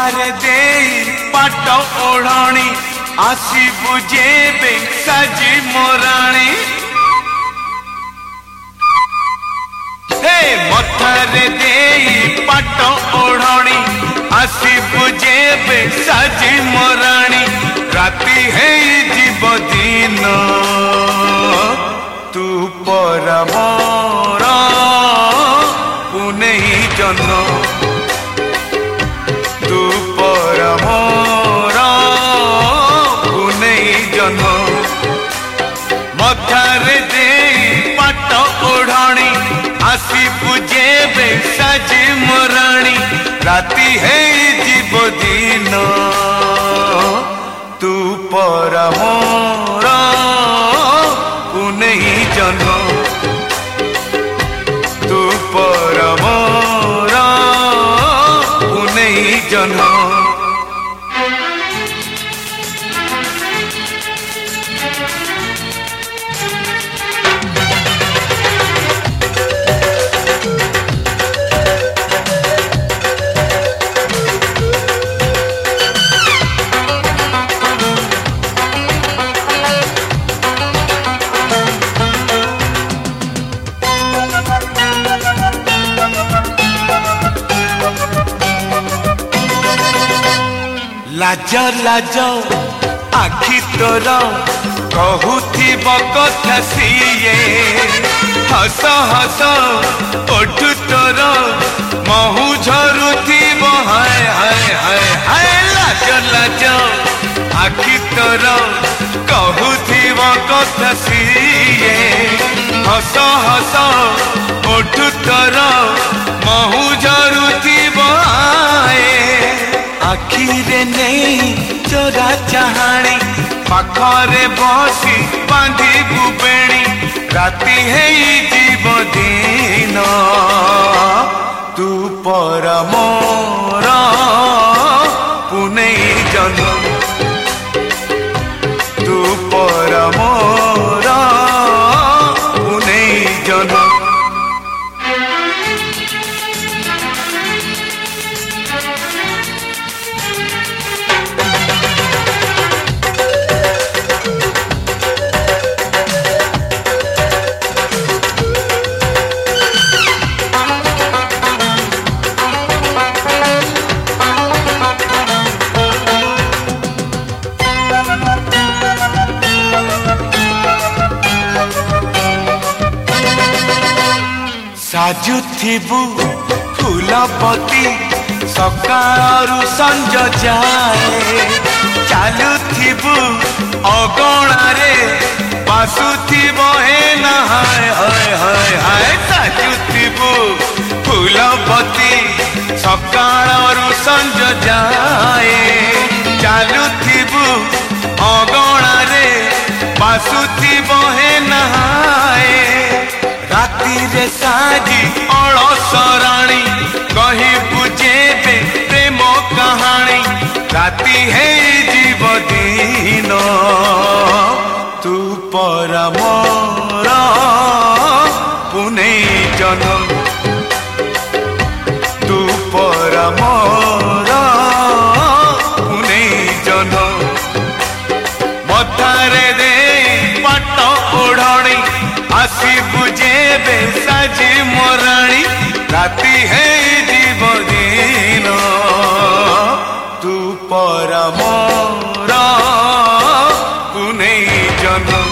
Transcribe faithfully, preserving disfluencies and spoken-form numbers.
मथारे दे पाट ओढ़णी आसीबु जेबे साजी मोराणी हे मथारे दे पाट ओढ़णी आसीबु जेबे साजी मोराणी राती है जीव दिन तू पर मोर पुणे जन तू पर मोर पुणे जन मथारे दे पाट ओढ़णी आसीबु जेबे साजी मोराणी राती है जीव दिन तू पर मोर पुणे जन तू पर मोर पुणे जन लाज लाज आखि तोर कहूथिब कथा सीए हस हस ओठु तोर महु झरुथिब हाय हाय हाय हाय लाज लाज आखि तोर कहूथिब कथा सीए हस हस ओठु तोर महु झरुथिब आखिरे नहीं चोरा चाहाणी पाखरे बसी बांधी बुबेणी राती है जीव दिन तू पर मोर पुणे जन तू पर मोर पुणे जन साजुथिबु फूलपति सकाळु संज जाए चालुथिबु अगणारे बासुथिब हे ना हाय हाय हाय हाय साजुथिबु फूलपति सकाळु संज जाए चालुथिबु अगणारे बासुथिब हे ना राती रे साजी अलसराणी कही बुझेबे प्रेम कहानी राती है जीव दिन तू पर मोर पुणे जन तू पर मोर पुणे जन मथारे दे पाट ओढ़णी आसीबु जेबे साजी मोराणी राती है जीव दिन तू पर मोर पुणे जन।